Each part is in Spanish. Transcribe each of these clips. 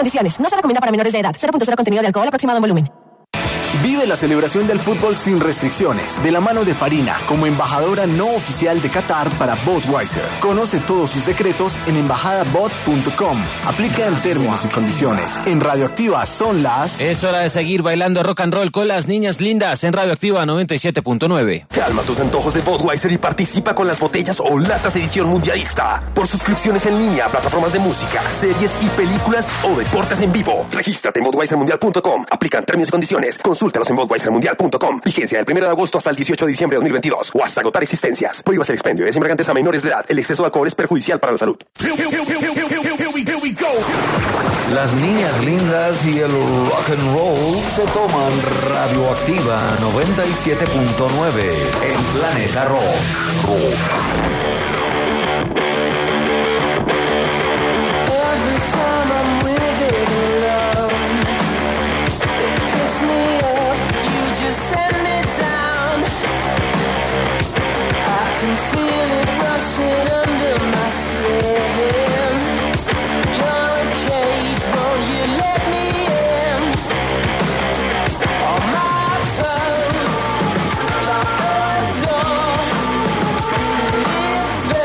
condiciones. No se recomienda para menores de edad. 0.0 contenido de alcohol aproximado en volumen. Vive la celebración del fútbol sin restricciones, de la mano de Farina, como embajadora no oficial de Qatar para Budweiser. Conoce todos sus decretos en embajadabot.com. Aplica en términos y condiciones. En Radioactiva son las... Es hora de seguir bailando rock and roll con las niñas lindas en Radioactiva 97.9. Calma tus antojos de Budweiser y participa con las botellas o latas edición mundialista. Por suscripciones en línea, plataformas de música, series y películas o deportes en vivo. Regístrate en budweisermundial.com. Aplican términos y condiciones. Consúltalos en budweisermundial.com. Vigencia del 1 de agosto hasta el 18 de diciembre de 2022 o hasta agotar existencias. Prohíbas el expendio de embriagantes a menores de edad. El exceso de alcohol es perjudicial para la salud. Las niñas lindas y el rock and roll se toman Radioactiva 97.9 en Planeta Rock. Toes, like a dog.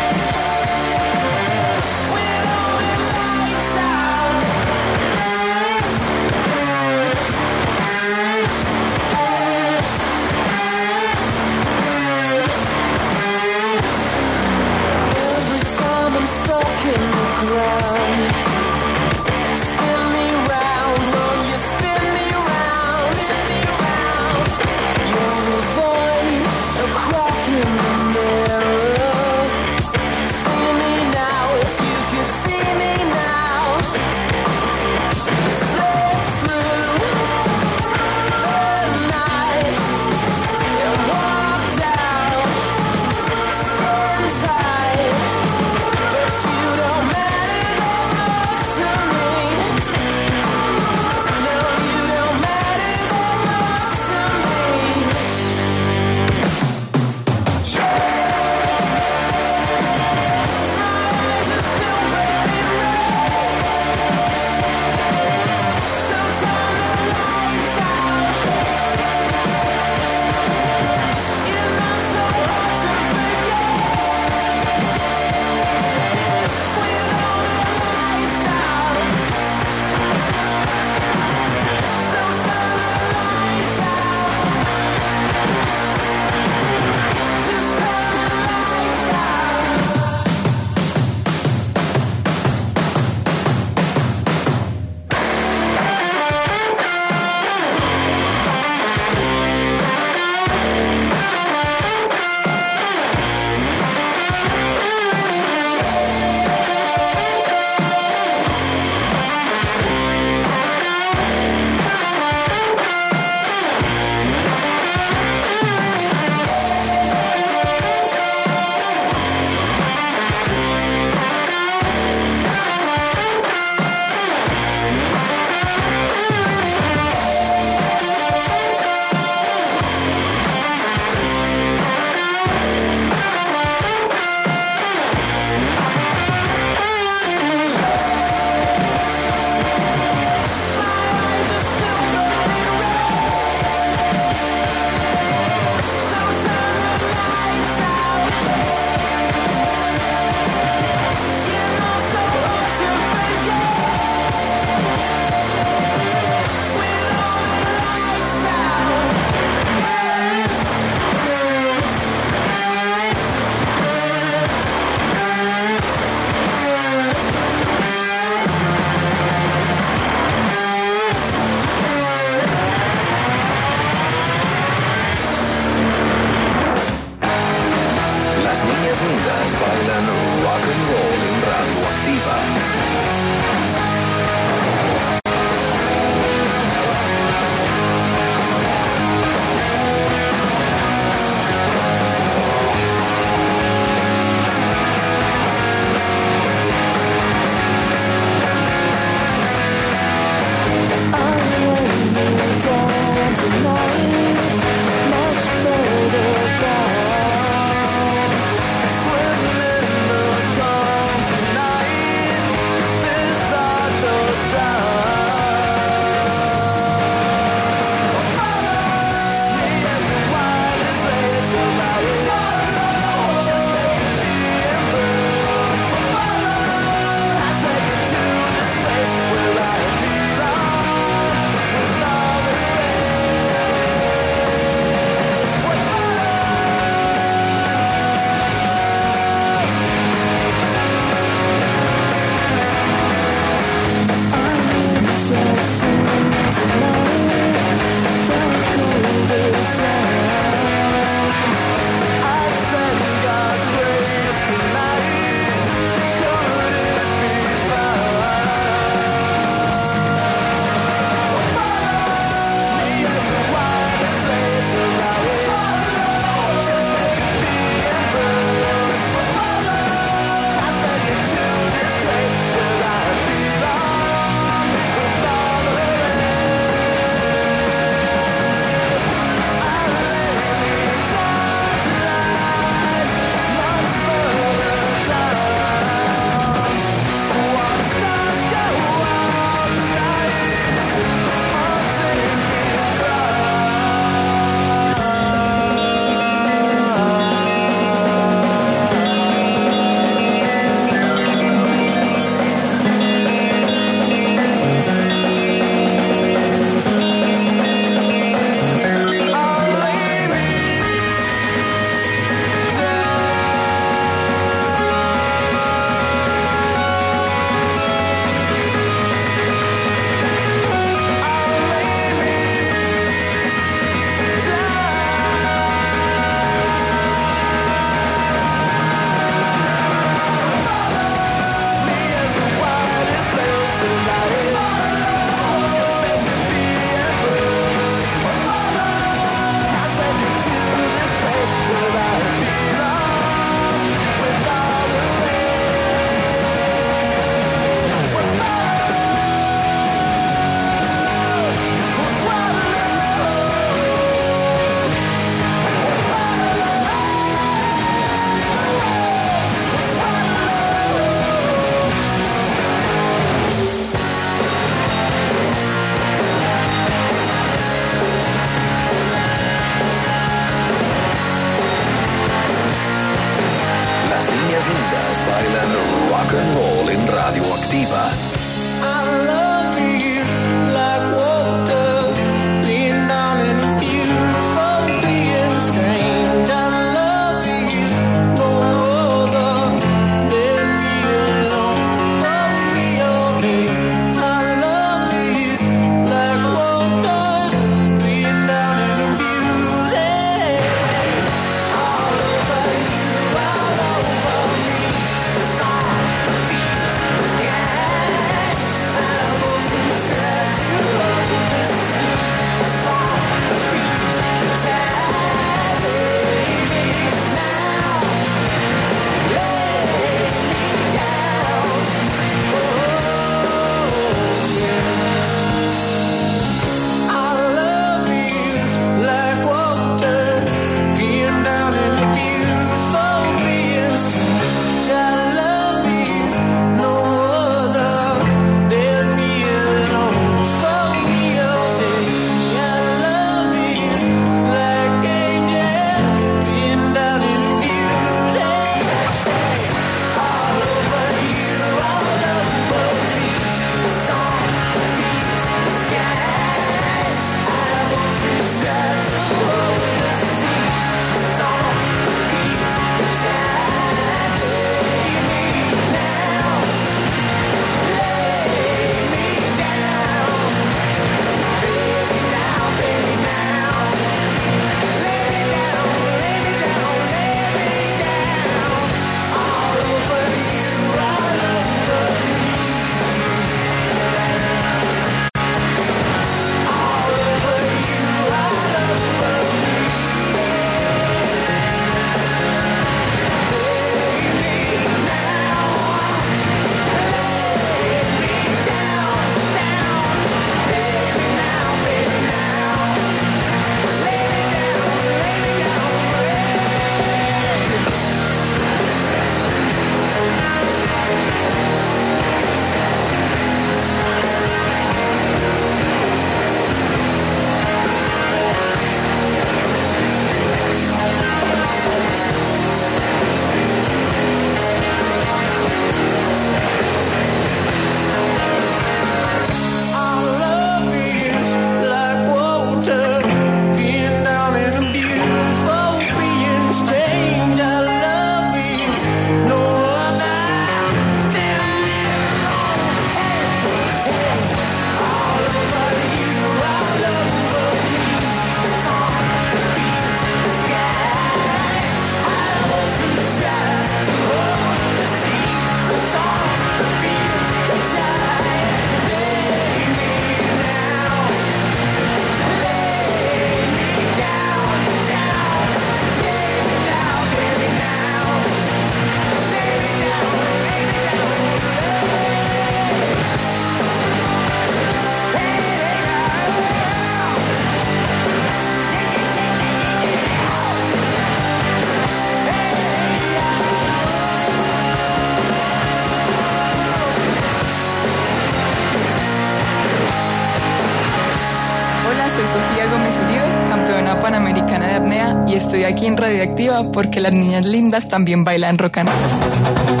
soy Sofía Gómez Uribe, campeona panamericana de apnea, y estoy aquí en Radioactiva porque las niñas lindas también bailan rock and roll.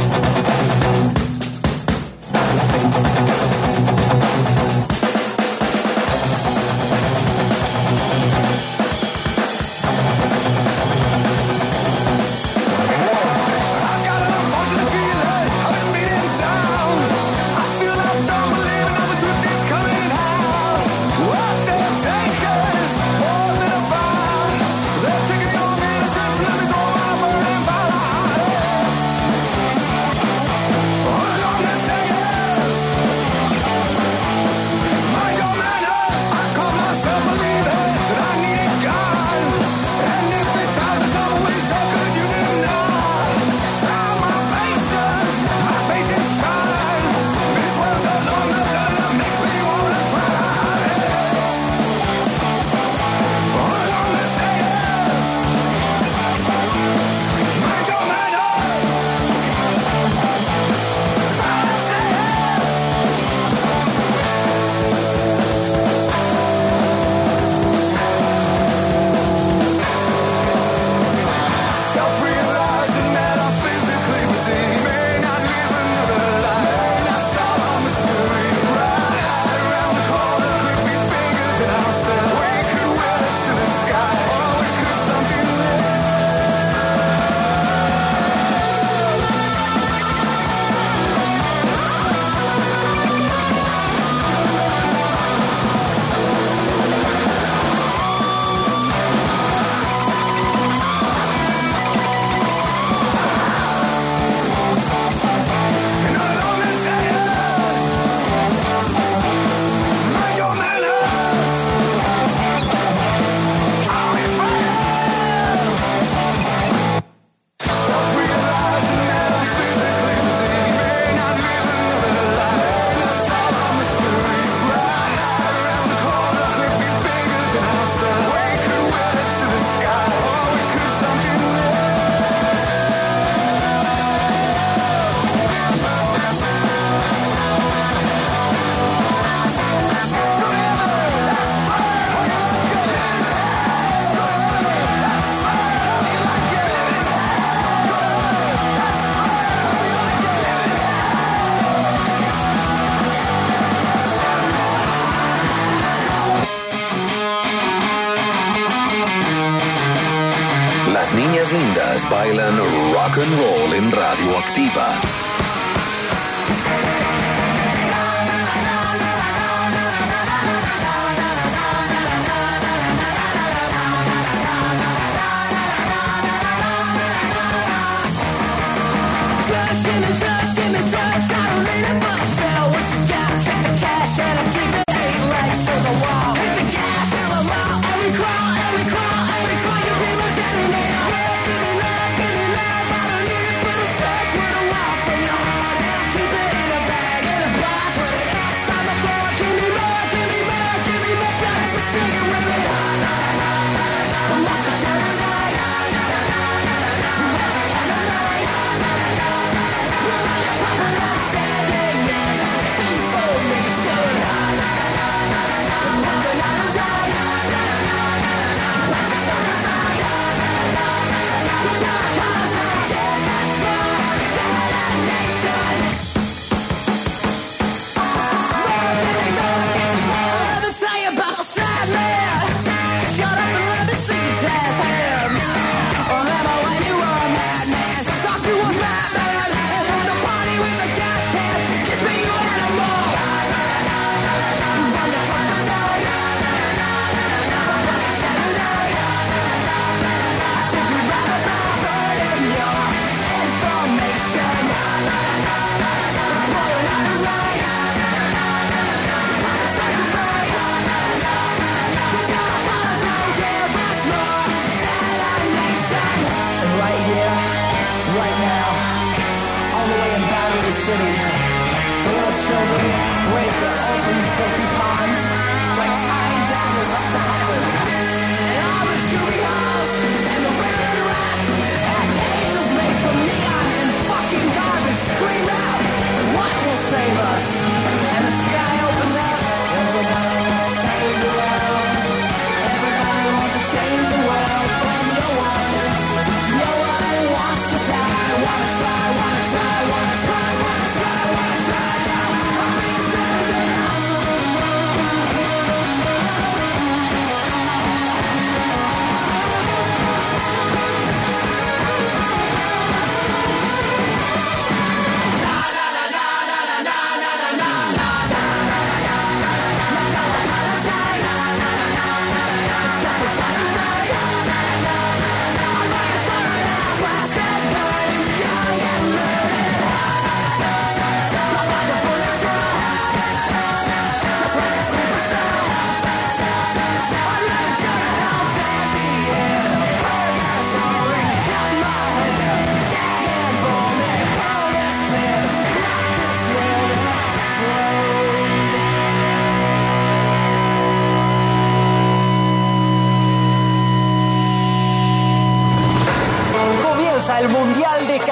Las niñas lindas bailan rock and roll en Radioactiva. Take what I want from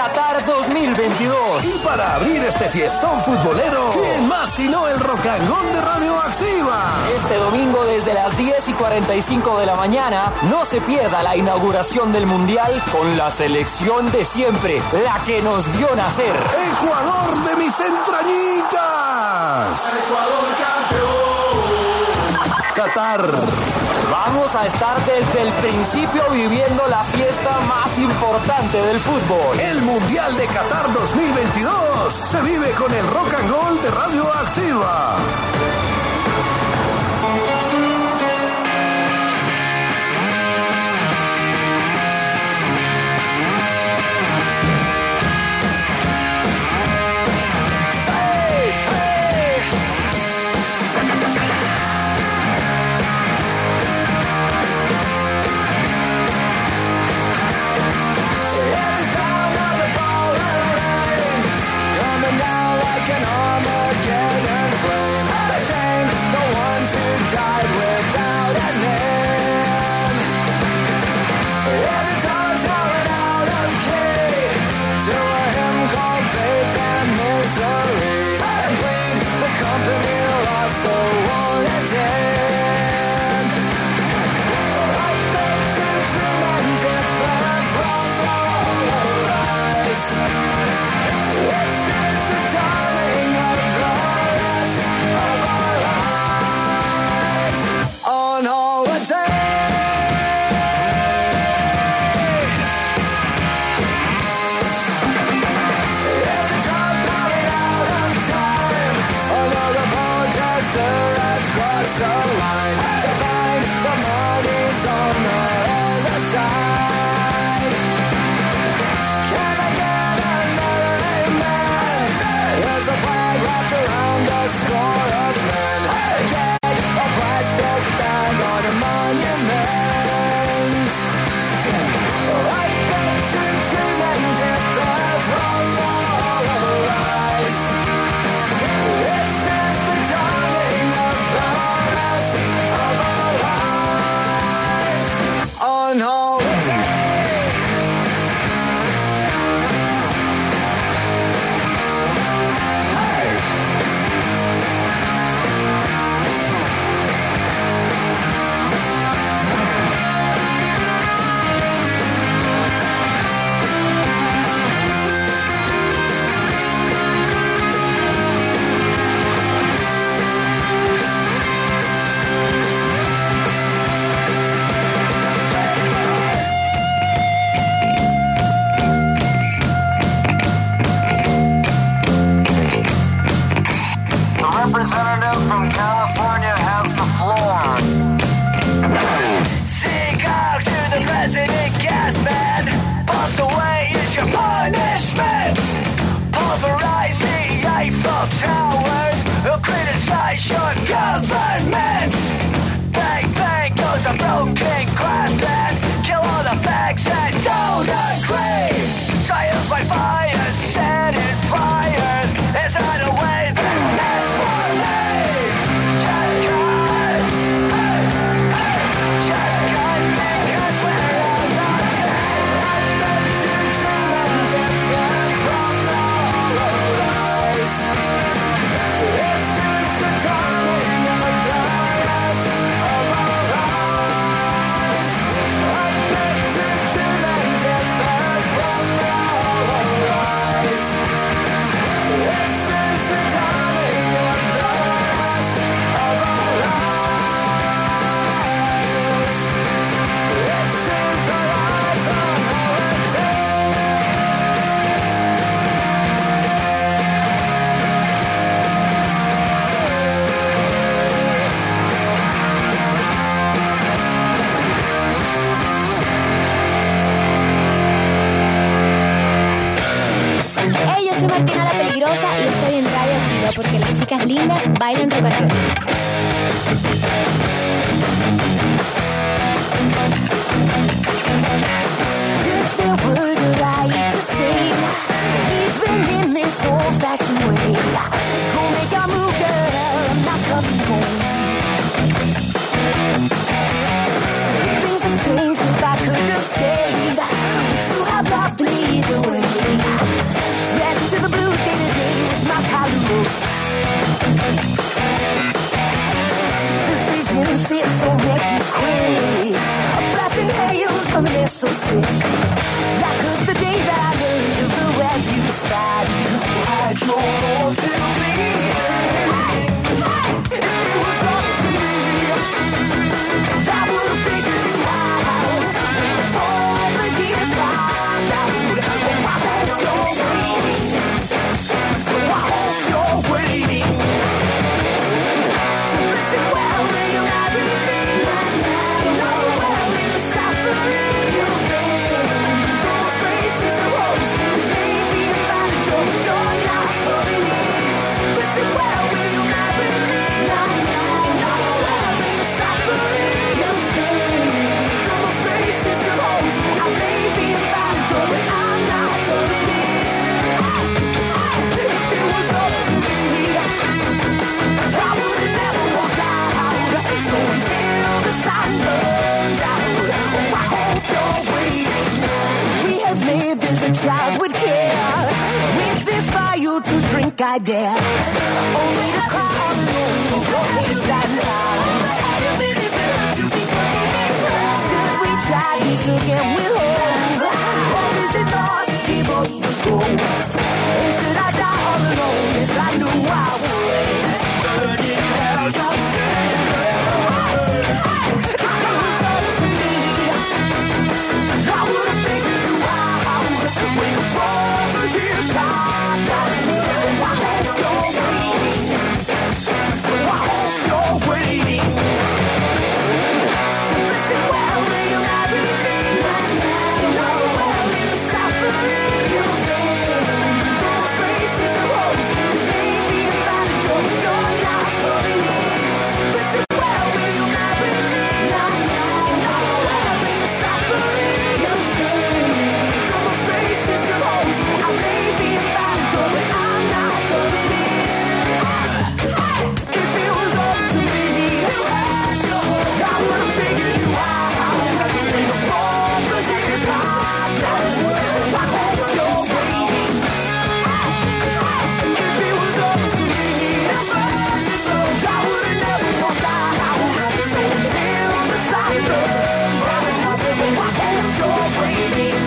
Qatar 2022. Y para abrir este fiestón futbolero, ¿quién más sino el Rock and Roll de Radioactiva? Este domingo desde las 10:45 de la mañana, no se pierda la inauguración del Mundial con la selección de siempre, la que nos vio nacer. ¡Ecuador de mis entrañitas! ¡Ecuador campeón! Qatar. Vamos a estar desde el principio viviendo la fiesta más importante del fútbol. El Mundial de Qatar 2022 se vive con el Rock and Roll de Radioactiva. Soy Martina la Peligrosa y estoy en Radioactiva porque las chicas lindas bailan rock and roll. Is there word right to say, even in this old-fashioned way? Go make a move, girl, I'm not coming home. Things have changed, if I could have stayed, would you have loved me either way? so sick. That was the day that I learned the way you spot. Why'd you want to me? If it was up to me, I would've figured you out before the year climbed out. Oh, I hope you're waiting. Oh, I hope you're waiting. Listen, well, will you marry me? You know, well, in the suffering you've been. Those graces of hopes, maybe if I go, you're not coming in. Listen, well, will you marry me? You know, well, in the suffering you've been. Those graces of hopes, maybe if I go, I'm not coming in. If it was up to me, I would've never walked out. So until the sun burns out, oh, I hope you're waiting. We have lived as a child would care. With this fire to drink, I dare. Only to cry on the for taste and time. Should we try this again? We'll hold. Or is it lost? Give up the ghost. And should I die all alone as I knew I would? Burning hell, don't say if it was up to me, I would've figured you out when the fall the years climbed out. I hope you're waiting. I hope you're waiting. Listen, well, will you marry me? You know, well, in the suffering you've been. Those graces of hopes, maybe if I go, you're not coming in. Listen, well, will you marry me? You know, well, in the suffering you've been. Those graces of hopes, maybe if I go, I'm not coming in. If it was up to me, I would've figured you out before the year climbed out. I hope you're waiting. If it was up to me, I would've never walked out. So until the sun burns out, I hope you're waiting.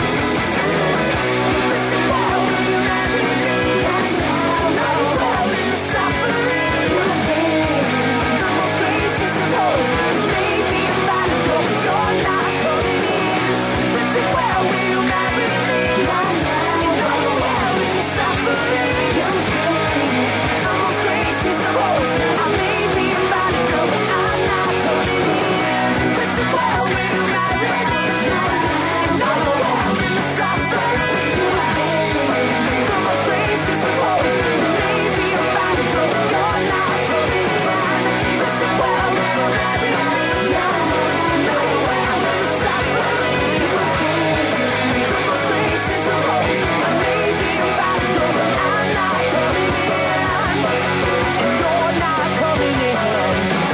Listen, well, will you marry me? You know, well, in the suffering you've been. Those graces of hopes, maybe if I go, you're not coming in. Listen, well, will you marry me? You know, well, in the suffering you've been. Those graces of hopes, maybe if I go, I'm not coming in. Listen, well, will you marry me? You know, well, in the suffering you've been. Those graces of hopes, maybe if I go, you're not coming in. Listen, well, will you marry me? You know, well, in the suffering you've been. Those graces of hopes, maybe if I go, I'm not coming in. And you're not coming in.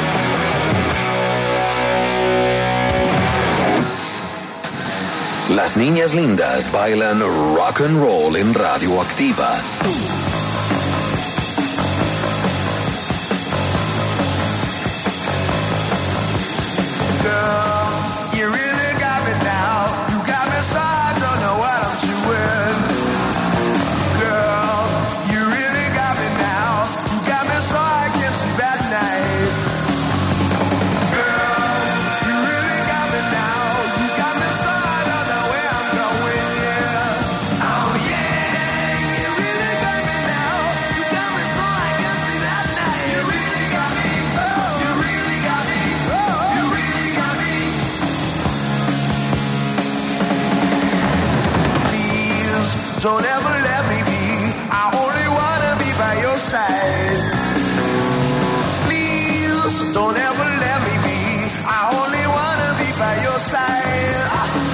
Las niñas lindas bailan rock and roll en Radioactiva. Girl, you really got me now. You got me so I don't know what I'm doing. Girl, you really got me now. You got me so I can sleep at night. Girl, you really got me now. You got me so I don't know where I'm going. Yeah. Oh yeah, you really got me now. You got me so I can sleep at night. You really got me. Oh, you really got me. Oh, you really got me. Please don't ever let me be. I only wanna be by your side. Please don't ever let me be. I only wanna be by your side.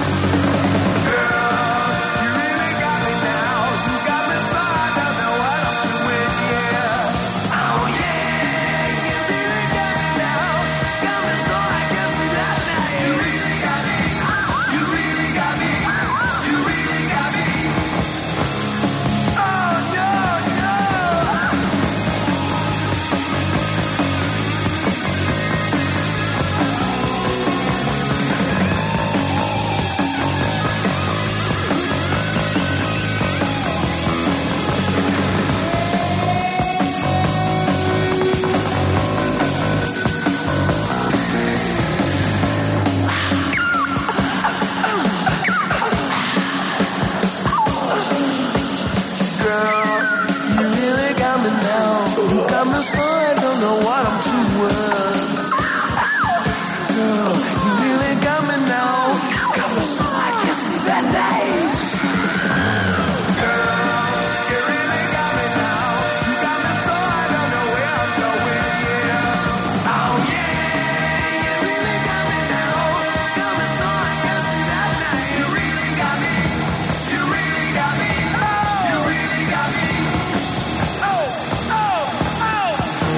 Girl, you really got me now. You got me so I don't know what I'm doing. Yeah. Oh yeah, you really got me now. Got me so I can sleep at night. You really got me. You really got me. You really got me. Oh no, no. the sun, don't know what I'm doing. Girl, you really got me now. Got me so I can't sleep at night. Girl, you really got me now. You got me so I don't know where I'm going. Yeah. Oh yeah, you really got me now. Got me so I can't sleep at night. You really got me. You really got me. You really got me. Oh, oh, oh.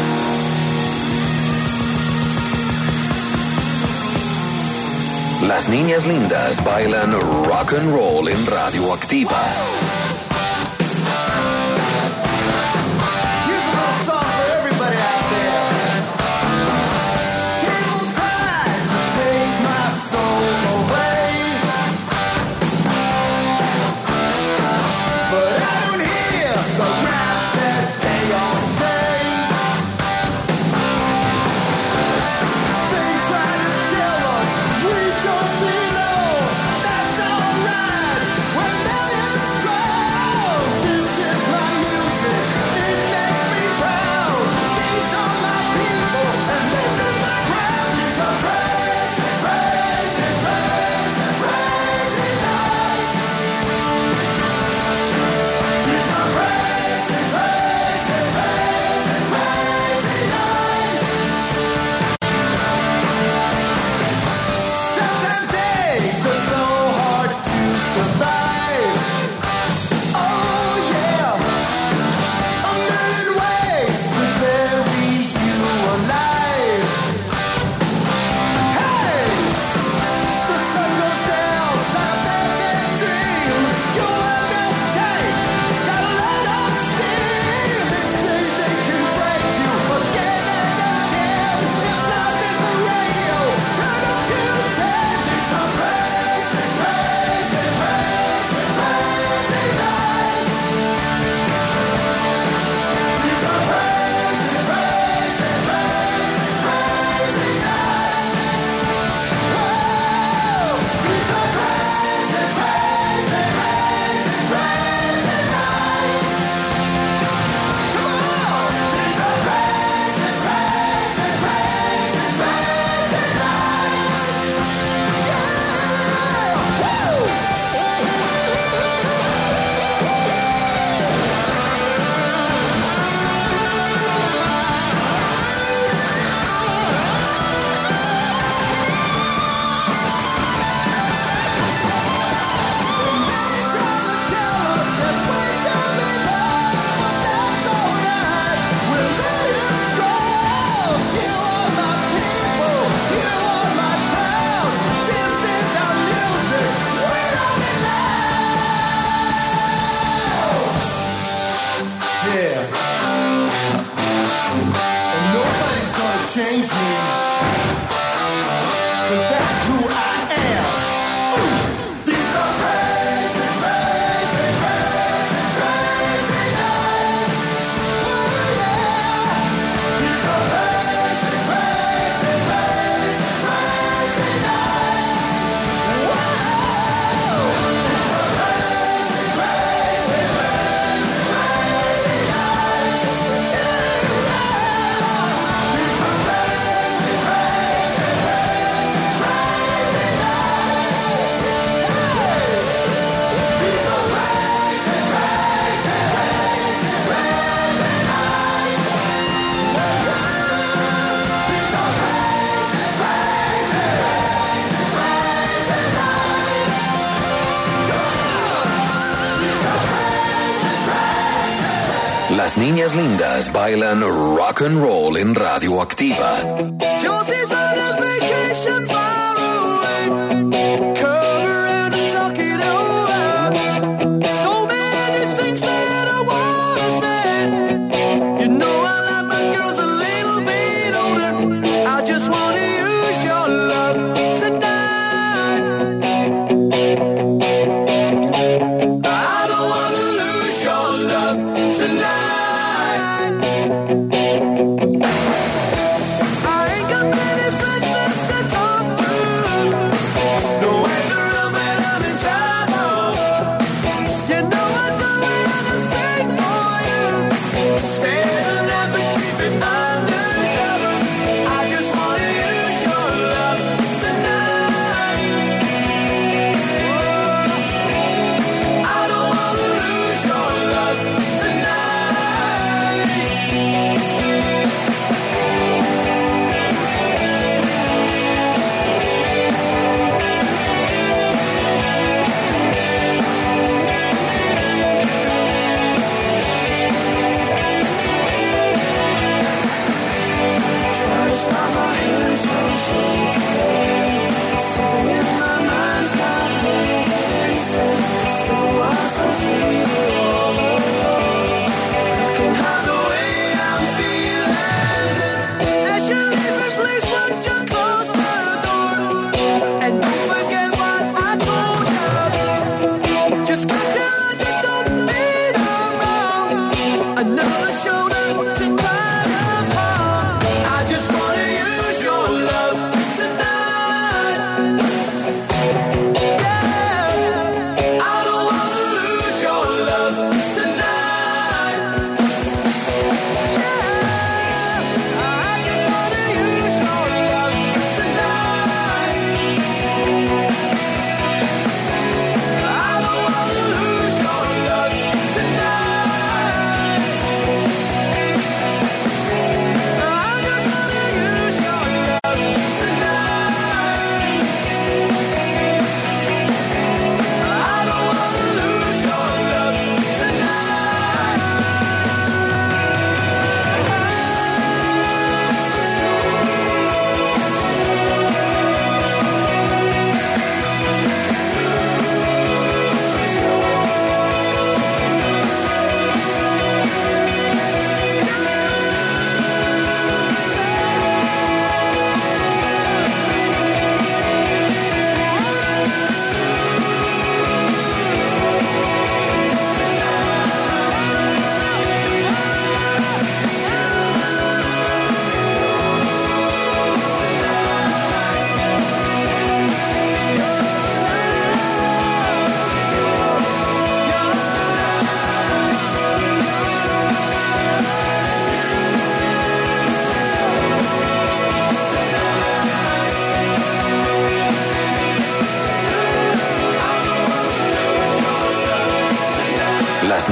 Las niñas lindas bailan rock and roll en Radioactiva. Here's a little song for everybody out there. People tried to take my soul away, but I don't hear the rap that they all say. They try to tell us we don't belong. That's alright. We're millions strong. This is my music. It makes me proud. These are my people, and this is my crowd. These are crazy, crazy, crazy, crazy nights. These are crazy, crazy, crazy, crazy nights. Sometimes days are so hard to survive. Oh yeah, a million ways to bury you alive. Hey, the sun goes down like a bad dream. You undertake, gotta let us steam. These days they can break you again and again. If love is the radio, turn up to 10. These are crazy, crazy, crazy, crazy nights. These are crazy, crazy, crazy, crazy nights. Whoa, these are crazy, crazy, crazy, crazy nights. Come on, these are crazy, crazy, crazy, crazy nights. Change me, 'cause that's who I am. These are crazy, crazy, crazy, crazy nights. Oh yeah. These are crazy, crazy, crazy, crazy nights. Whoa. These are crazy, crazy, crazy, crazy nights. Las niñas lindas bailan rock and roll en Radioactiva. Josie's on a vacation far away. Come around and talk it over. So many things that I wanna say. You know I like my girls a little bit older. I just wanna use your love tonight. I don't wanna lose your love tonight. I ain't got many friends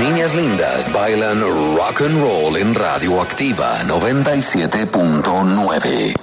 niñas lindas bailan rock and roll en Radioactiva 97.9.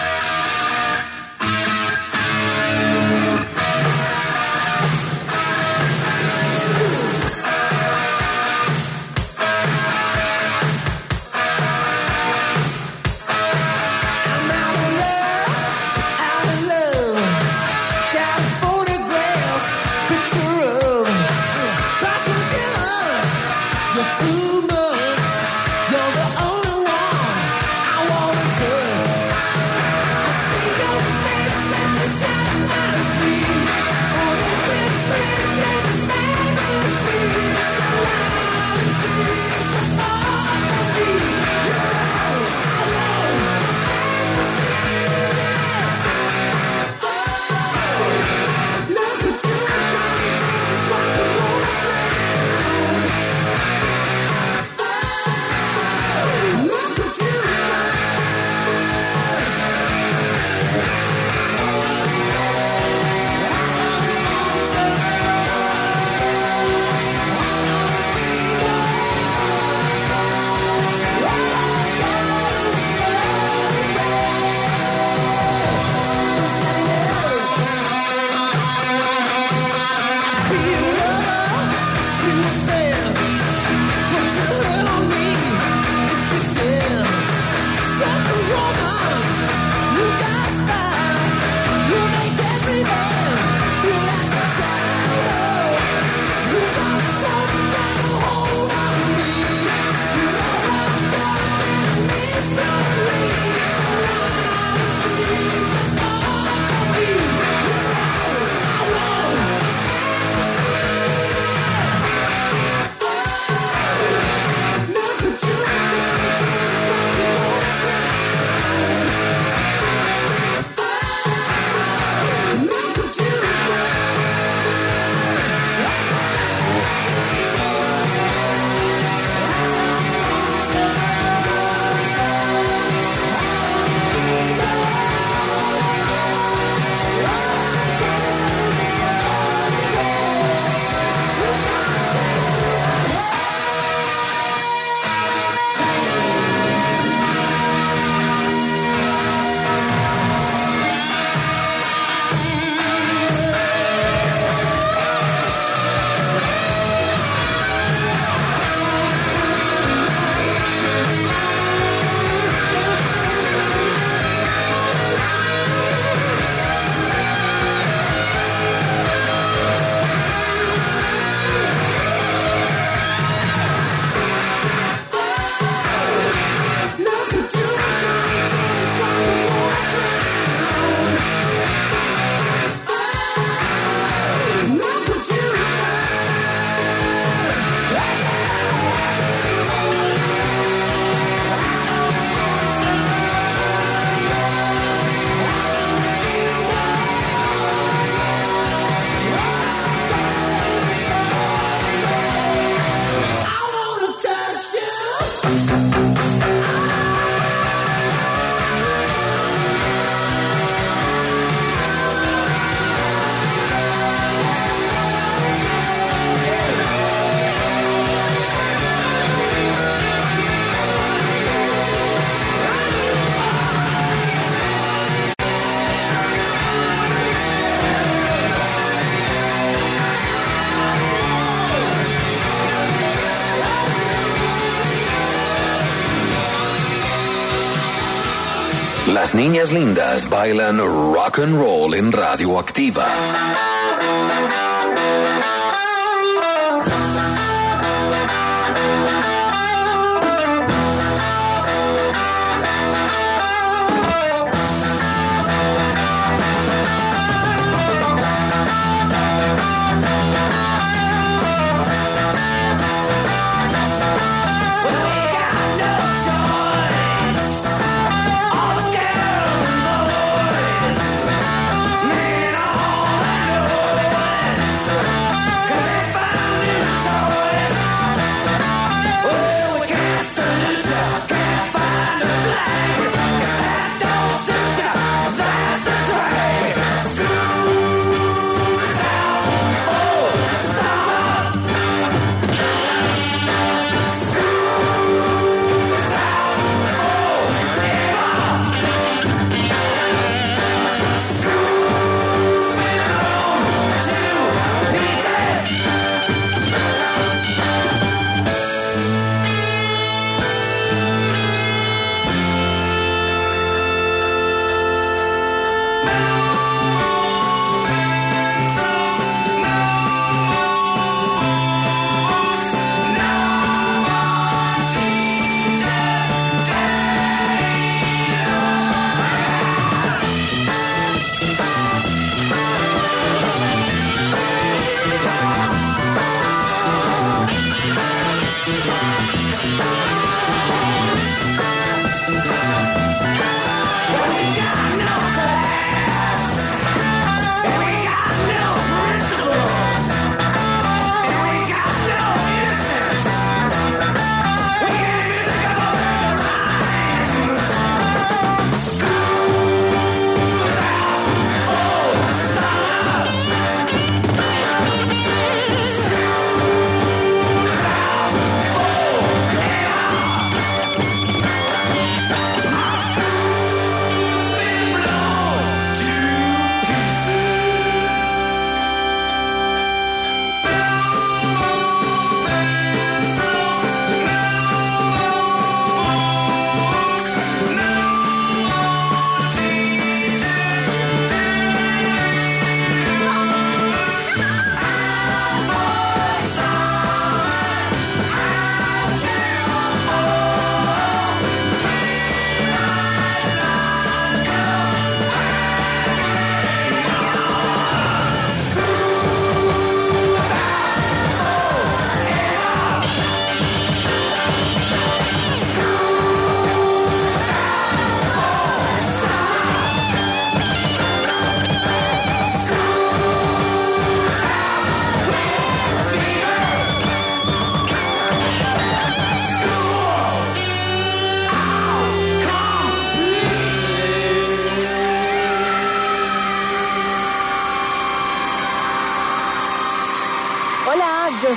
Las niñas lindas bailan rock and roll en Radioactiva. Man, all I know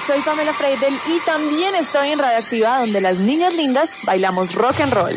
soy Pamela Freidel y también estoy en Radioactiva, donde las niñas lindas bailamos rock and roll.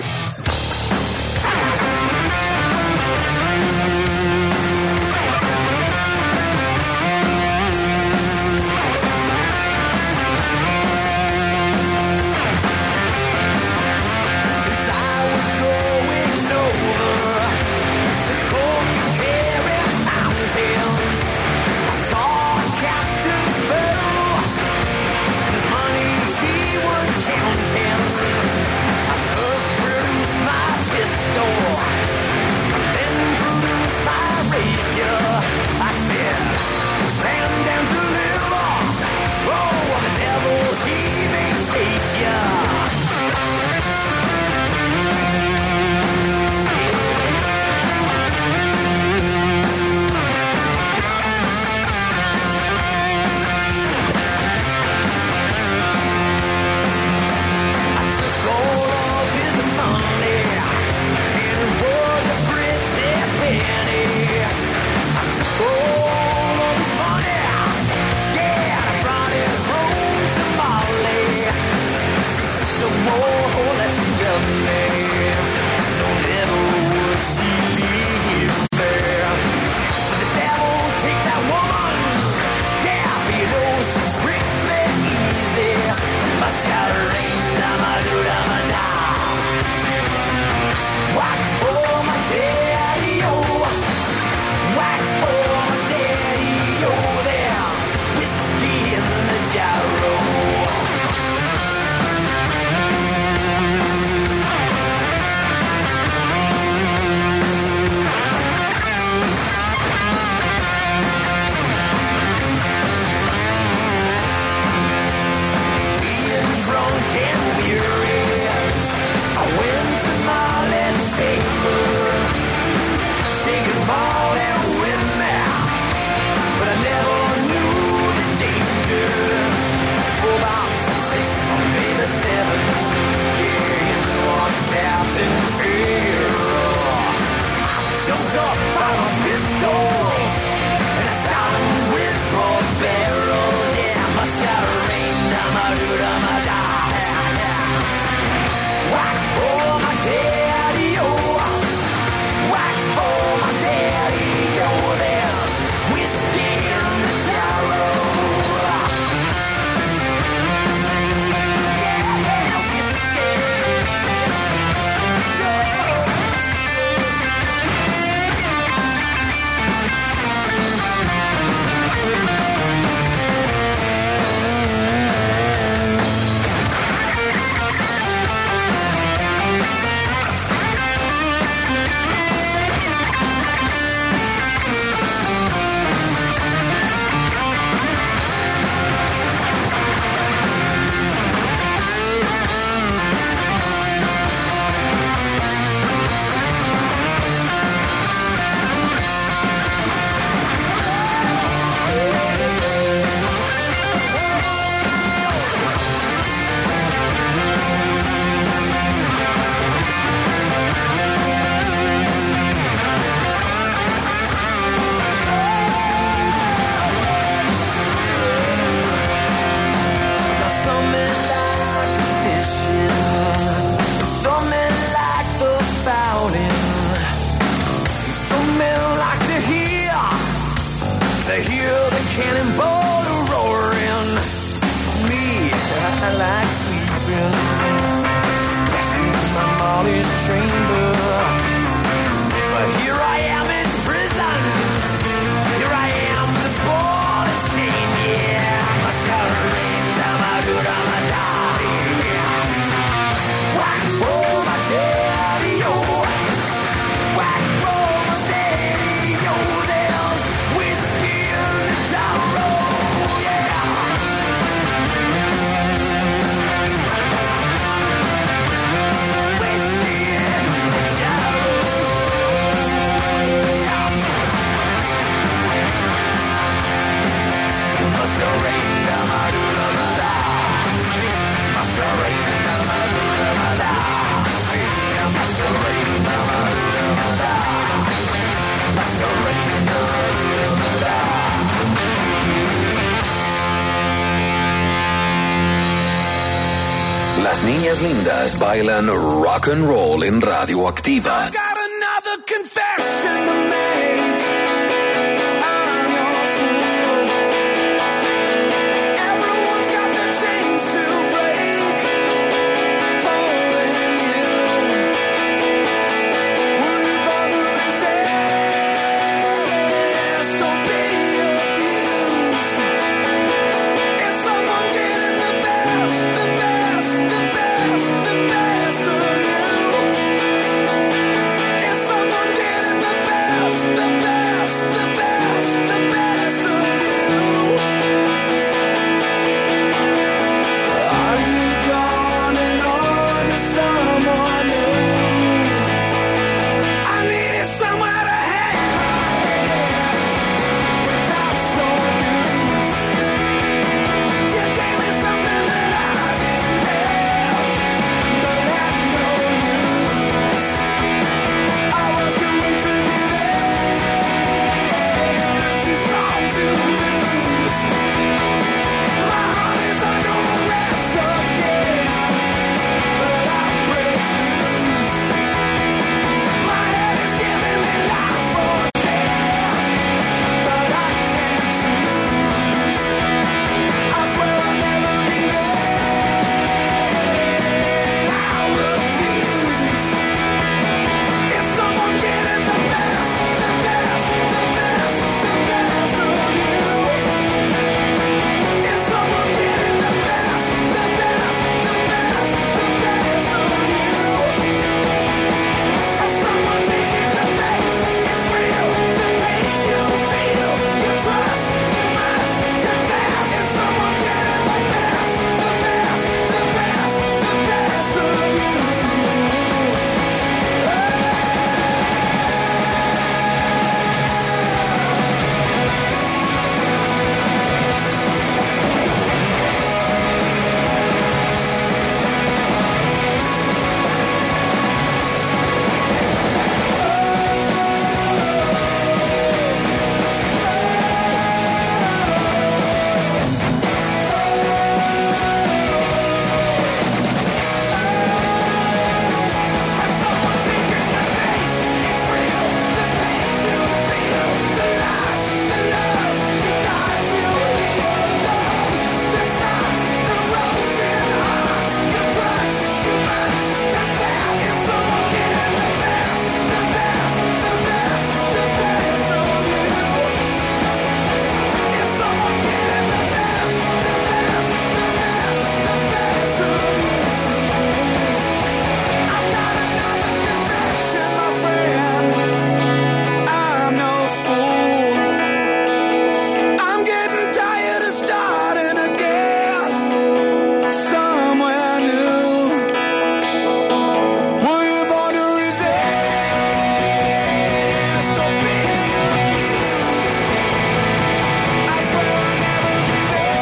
Las niñas lindas bailan rock and roll en Radioactiva. Got another confession to make. I'm your fool. Everyone's got the chains to break. Holding you. Were you born to resist or be abused? Is someone getting the best, the best, the best, the best of you? Is someone getting the best, the best, the best, the best of you? Are you gone and on to someone new? I needed somewhere to hang my head without your news. You gave me something that I didn't have, but had no use. I was too weak to give in, too strong to lose. My heart is under arrest again, but I break loose. My head is giving me life or death, but I can't choose. I swear I'll never be there. I refuse. Is someone getting the best, the best, the best, the best of you? Is someone getting the best, the best, the best, the best of you? Is someone taking the bait? It's real, the pain you feel, you trust, you must confess. Is someone getting the best, the best, the best, the best of you? I'm no fool. I'm getting tired of starting again somewhere new. Were you born to resist or be abused? I swear I'll never be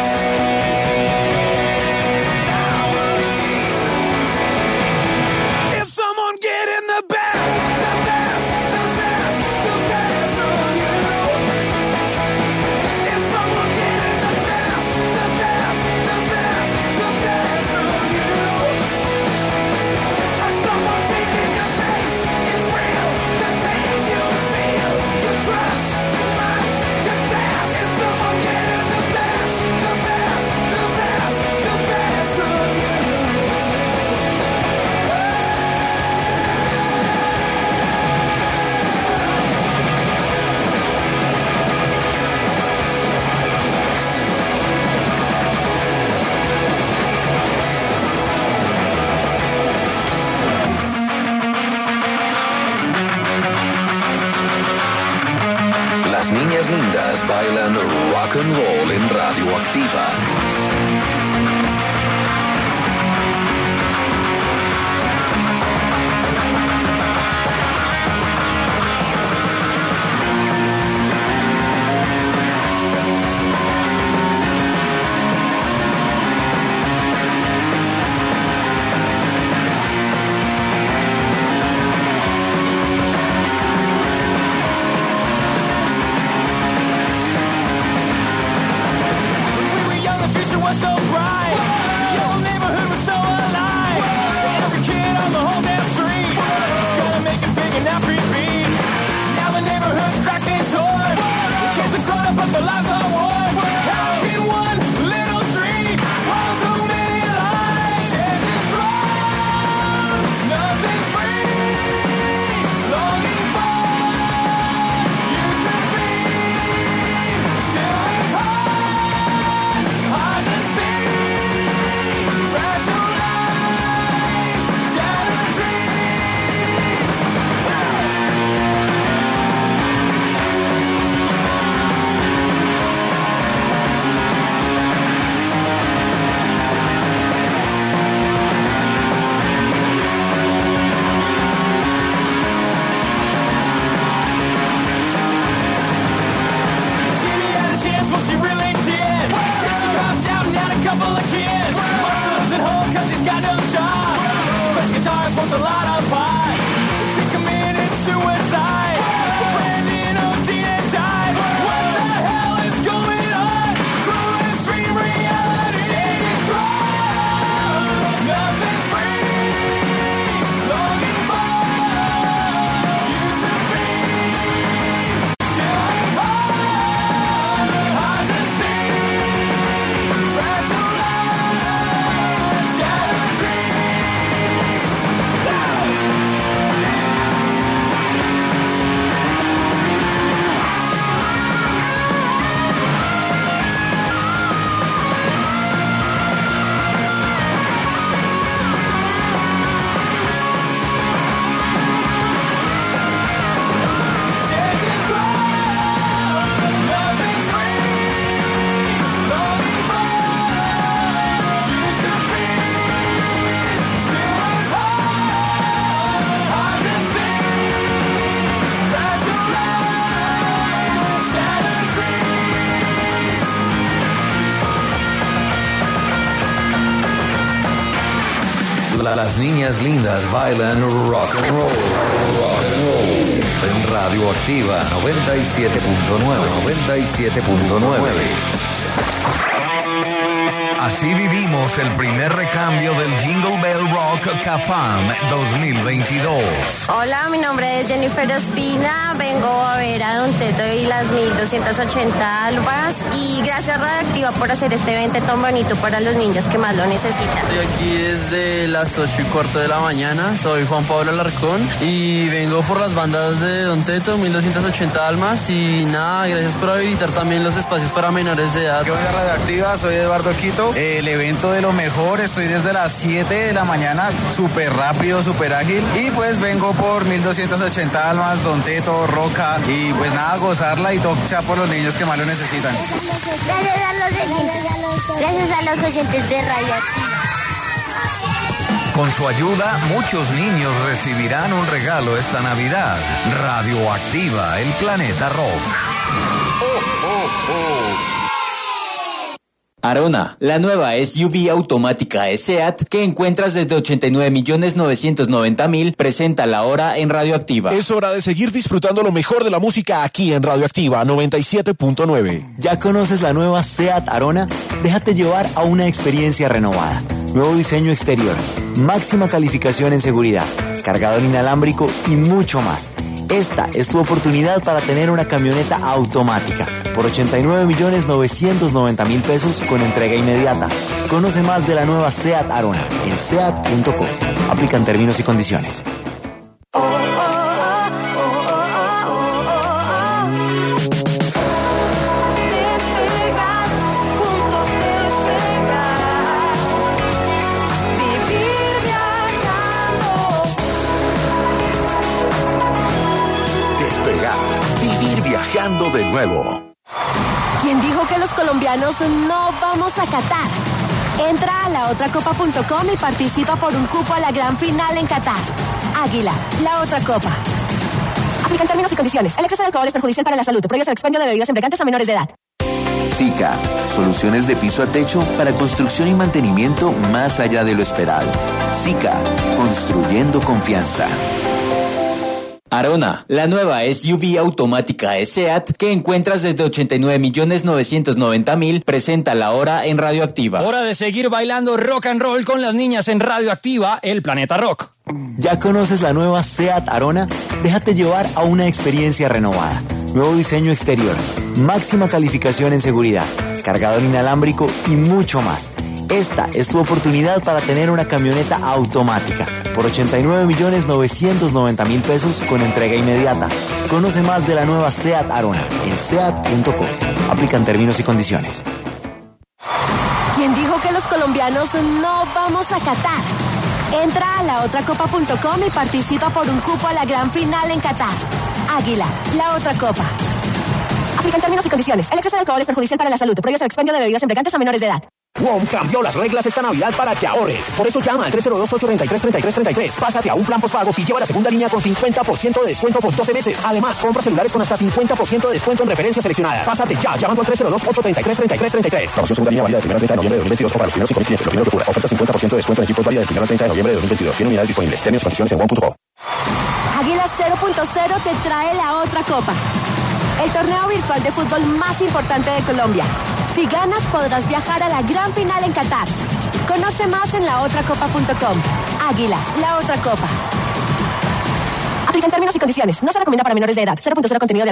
there. I refuse. Is someone getting the best, the best, the best, the best of you? Is someone getting the best, the best, the best, the best of you? Is someone taking your face? It's real, the pain you feel, you trust, you must confess. Is someone getting the best, the best, the best, the best of you? Las niñas lindas bailan rock and roll en Radioactiva. When we were young, the future Las niñas lindas bailan rock and roll. Rock and roll. En Radioactiva 97.9. Así vivimos el primer recambio del Jingle Bell Rock CAFAM 2022. Hola, mi nombre es Jennifer Ospina, vengo a ver a Don Teto y las 1280 albas y gracias Radioactiva por hacer este evento tan bonito para los niños que más lo necesitan. Estoy aquí desde las 8:15 de la mañana, soy Juan Pablo Alarcón y vengo por las bandas de Don Teto, 1280 almas y nada, gracias por habilitar también los espacios para menores de edad. Yo soy Radioactiva, soy Eduardo Quito. El evento de lo mejor, estoy desde las 7 de la mañana, súper rápido, súper ágil. Y pues vengo por 1280 almas, Don Teto, Roca. Y pues nada, gozarla y todo sea por los niños que más lo necesitan. Gracias a los oyentes de Radioactiva. Con su ayuda, muchos niños recibirán un regalo esta Navidad. Radioactiva, el planeta rock. Arona, la nueva SUV automática de SEAT que encuentras desde 89.990.000, presenta la hora en Radioactiva. Es hora de seguir disfrutando lo mejor de la música aquí en Radioactiva 97.9. ¿Ya conoces la nueva SEAT Arona? Déjate llevar a una experiencia renovada. Nuevo diseño exterior, máxima calificación en seguridad, cargador inalámbrico y mucho más. Esta es tu oportunidad para tener una camioneta automática por 89.990.000 pesos con entrega inmediata. Conoce más de la nueva SEAT Arona en seat.co. Aplican términos y condiciones. Viajando de nuevo. ¿Quién dijo que los colombianos no vamos a Qatar? Entra a laotracopa.com y participa por un cupo a la gran final en Qatar. Águila, la otra copa. Aplican términos y condiciones. El exceso de alcohol es perjudicial para la salud. Prohíbe el expendio de bebidas embriagantes a menores de edad. SICA, soluciones de piso a techo para construcción y mantenimiento más allá de lo esperado. SICA, construyendo confianza. Arona, la nueva SUV automática de SEAT que encuentras desde 89.990.000, presenta la hora en Radioactiva. Hora de seguir bailando rock and roll con las niñas en Radioactiva, el planeta rock. ¿Ya conoces la nueva SEAT Arona? Déjate llevar a una experiencia renovada. Nuevo diseño exterior, máxima calificación en seguridad, cargador inalámbrico y mucho más. Esta es tu oportunidad para tener una camioneta automática por 89.990.000 pesos con entrega inmediata. Conoce más de la nueva SEAT Arona en seat.co. Aplican términos y condiciones. ¿Quién dijo que los colombianos no vamos a Qatar? Entra a laotracopa.com y participa por un cupo a la gran final en Qatar. Águila, la otra copa. Aplican términos y condiciones. El exceso de alcohol es perjudicial para la salud. Prohíbe el expendio de bebidas embriagantes a menores de edad. WOM cambió las reglas esta Navidad para que ahorres. Por eso llama al 302-833-3333. Pásate a un plan postpago y lleva la segunda línea con 50% de descuento por 12 meses. Además, compra celulares con hasta 50% de descuento en referencias seleccionadas. Pásate ya, llamando al 302-833-3333. Promoción segunda línea válida del 1 al 30 de noviembre de 2022 o para los primeros y clientes. Lo primero que ocurra. Oferta 50% de descuento en equipos válida del 1 al 30 de noviembre de 2022. Tiene unidades disponibles. Términos y condiciones en WOM.co. Águila 0.0 te trae la otra copa. El torneo virtual de fútbol más importante de Colombia. Si ganas, podrás viajar a la gran final en Qatar. Conoce más en laotracopa.com. Águila, la otra copa. Aplican términos y condiciones. No se recomienda para menores de edad. 0.0 contenido de